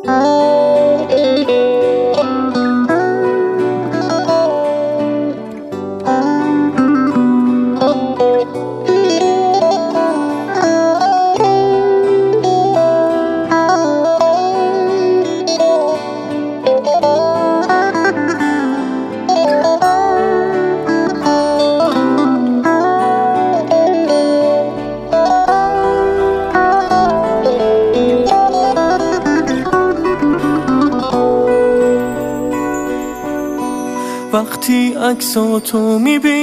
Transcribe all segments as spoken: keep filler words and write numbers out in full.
وقتی عکساتو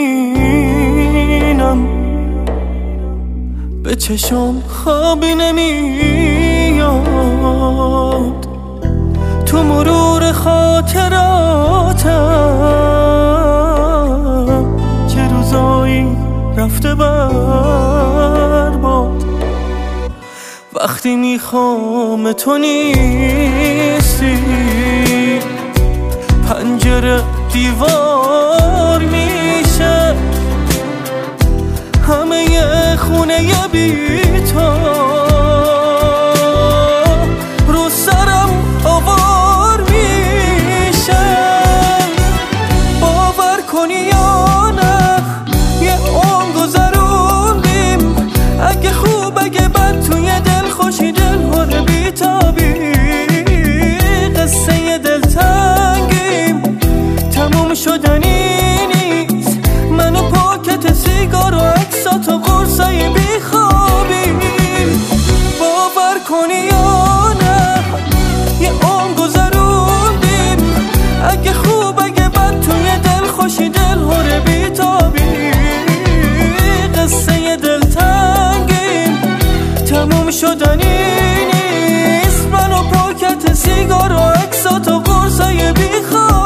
میبینم به چشم خوابی نمیاد، تو مرور خاطراتم چه روزایی رفته برباد. وقتی میخوام تو نیستی پنجره دیوار میشه، همه یه خونه یه بی تو رو سرم آوار میشه. باور کنی یا نه یه عمر گذروندیم، اگه خوب اگه بد توی دل خوشی دل هره بیتابی، قصه دل تنگیم تموم شدنی نیست، من و پاکت سیگار و عکسات و قرصای بیخوابیم. باور کنی یا نه یه عمر گذروندیم، اگه خوب اگه بد توی دل خوشی دل هره بیتابی، قصه دل تنگیم تموم شدنی نیست، من و پاکت سیگار و عکسات و قرصای بیخوابیم.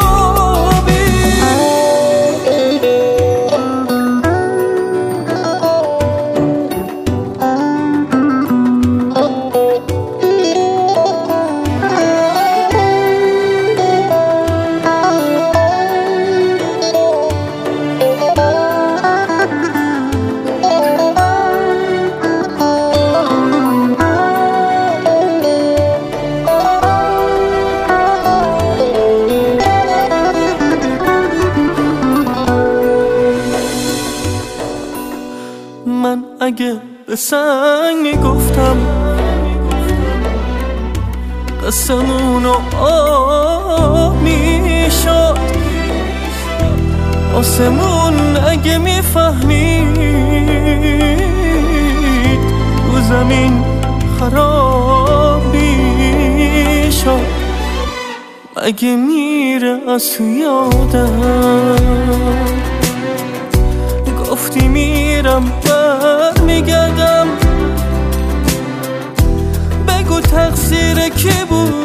من اگه به سنگ میگفتم قسمونو آب میشد، آسمون اگه میفهمید رو زمین خراب میشد. اگه میره از تو یادم گفتی میرم بر میگردم، بگو تقصیر کی بود